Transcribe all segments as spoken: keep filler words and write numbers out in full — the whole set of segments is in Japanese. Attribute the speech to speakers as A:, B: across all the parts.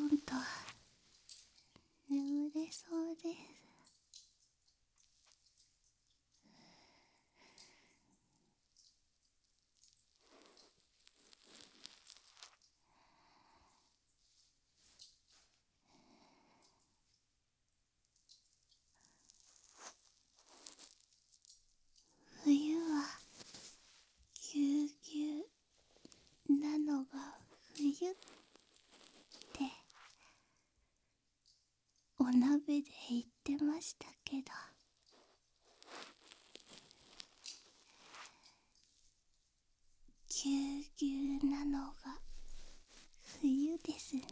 A: んと眠れそうです。冬はぎゅうぎゅうなのが冬ってお鍋で言ってましたけど、ぎゅうぎゅうなのが冬ですね。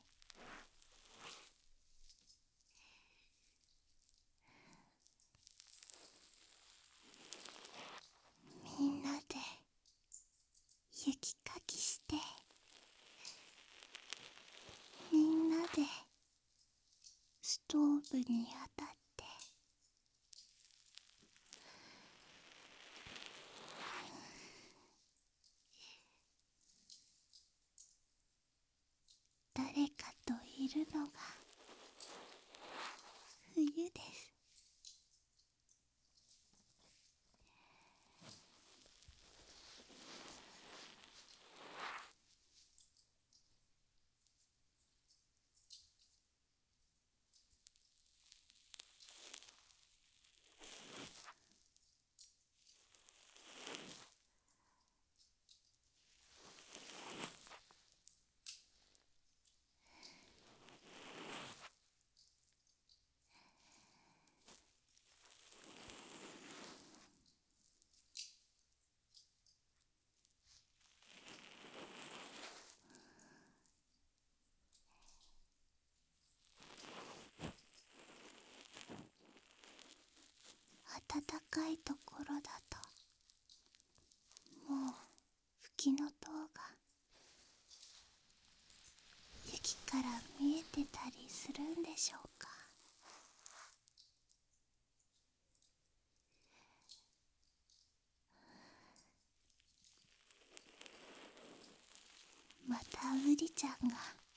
A: みんなで雪かきして、みんなでストーブに当たって、誰かといるのが冬です。暖かいところだともう吹きの塔が雪から見えてたりするんでしょうか。またウリちゃんが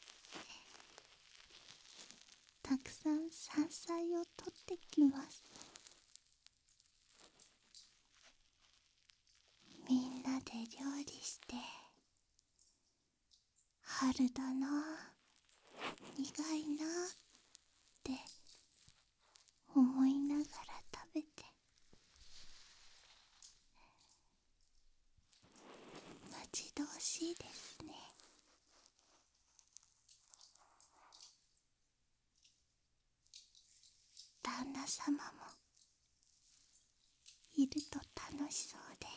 A: たくさん山菜を取ってきます。みんなで料理して春だな、苦いなって思いながら食べて、待ち遠しいですね。旦那様もいると楽しそうです。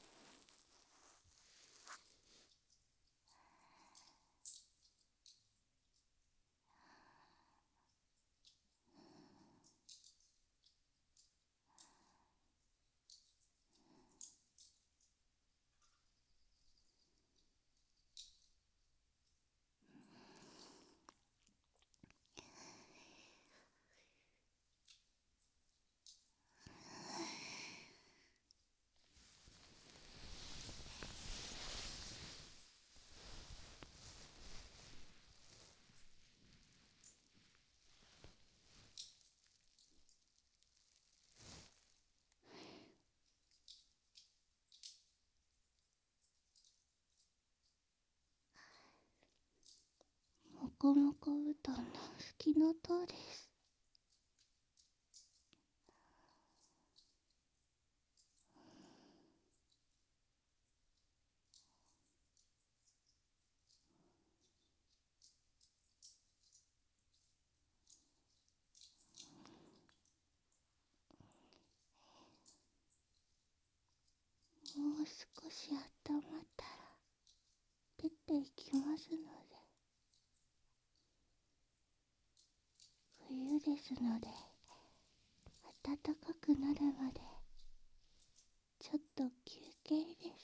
A: もこもこうどんの吹きの塔です。もう少し温まったら出ていきますので、冬ですので暖かくなるまでちょっと休憩です。